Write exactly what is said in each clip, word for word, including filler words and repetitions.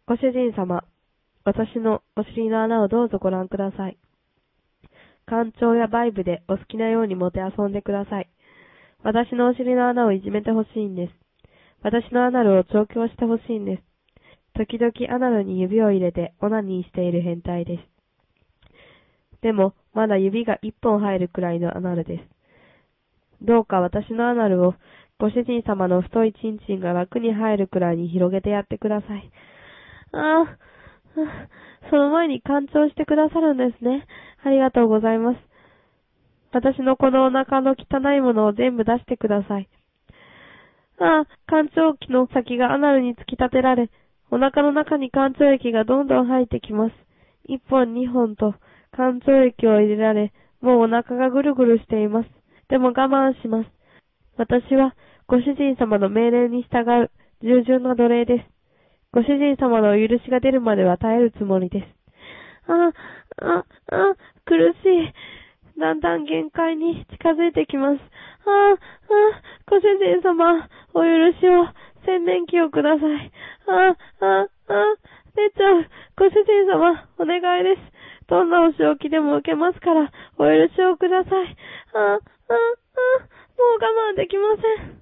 ご主人様、私のお尻の穴をどうぞご覧ください。干潮やバイブでお好きなようにもてあそんでください。私のお尻の穴をいじめてほしいんです。私のアナルを調教してほしいんです。時々アナルに指を入れてオナニーしている変態です。でも、まだ指が一本入るくらいのアナルです。どうか私のアナルをご主人様の太いチンチンが楽に入るくらいに広げてやってください。ああ、その前に干潮してくださるんですね。ありがとうございます。私のこのお腹の汚いものを全部出してください。ああ、干潮器の先がアナルに突き立てられ、お腹の中に干潮液がどんどん入ってきます。一本二本と干潮液を入れられ、もうお腹がぐるぐるしています。でも我慢します。私はご主人様の命令に従う従順な奴隷です。ご主人様のお許しが出るまでは耐えるつもりです。あ、あ、あ、苦しい。だんだん限界に近づいてきます。あ、あ、ご主人様、お許しを、洗面器をください。あ、あ、あ、出ちゃう。ご主人様、お願いです。どんなお仕置きでも受けますから、お許しをください。あ、あ、あ、もう我慢できません。あ、あ、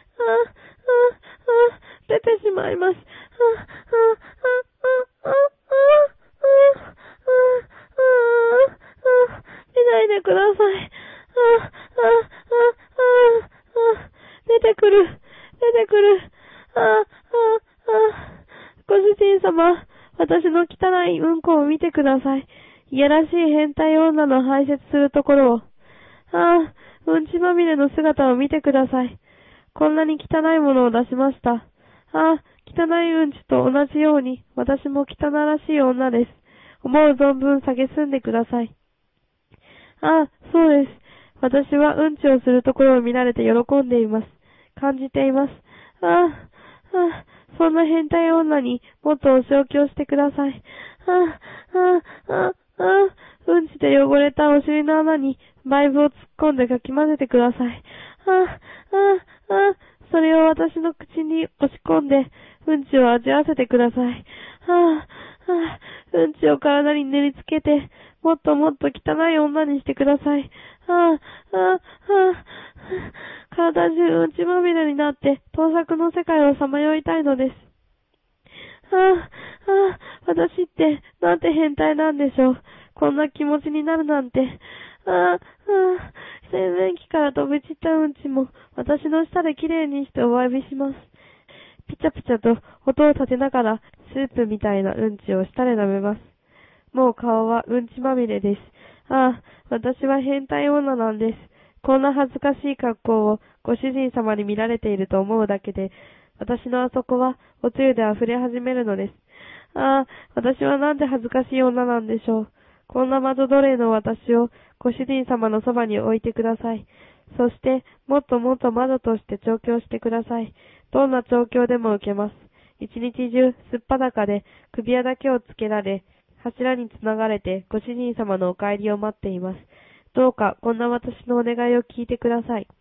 あ、出てしまいます。あ、あ、あ、あ、あ、あ、あ、あ、出ないでください。あ、あ、あ、あ、あ、出てくる。出てくる。あ、あ、あ、ご主人様、私の汚いうんこを見てください。いやらしい変態女の排泄するところを。ああ、うんちまみれの姿を見てください。こんなに汚いものを出しました。ああ、汚いうんちと同じように、私も汚らしい女です。思う存分蔑んでください。ああ、そうです。私はうんちをするところを見られて喜んでいます。感じています。ああ、ああ、そんな変態女にもっとお仕置きをしてください。ああ、ああ、ああ、うんちで汚れたお尻の穴にバイブを突っ込んでかき混ぜてください。ああ、ああ、ああ、それを私の口に押し込んで、うんちを味わわせてください。ああ、ああ、うんちを体に練りつけて、もっともっと汚い女にしてください。ああ、ああ、ああ、体中うんちまみれになって盗作の世界をさまよいたいのです。ああ、ああ、私ってなんて変態なんでしょう。こんな気持ちになるなんて。ああ、ああ、洗面器から飛び散ったうんちも私の舌できれいにしてお詫びします。ピチャピチャと音を立てながらスープみたいなうんちを舌で舐めます。もう顔はうんちまみれです。ああ、私は変態女なんです。こんな恥ずかしい格好をご主人様に見られていると思うだけで、私のあそこはおつゆで溢れ始めるのです。ああ、私はなんて恥ずかしい女なんでしょう。こんな窓奴隷の私をご主人様のそばに置いてください。そして、もっともっと窓として調教してください。どんな調教でも受けます。一日中、すっぱだかで首輪だけをつけられ、柱につながれてご主人様のお帰りを待っています。どうかこんな私のお願いを聞いてください。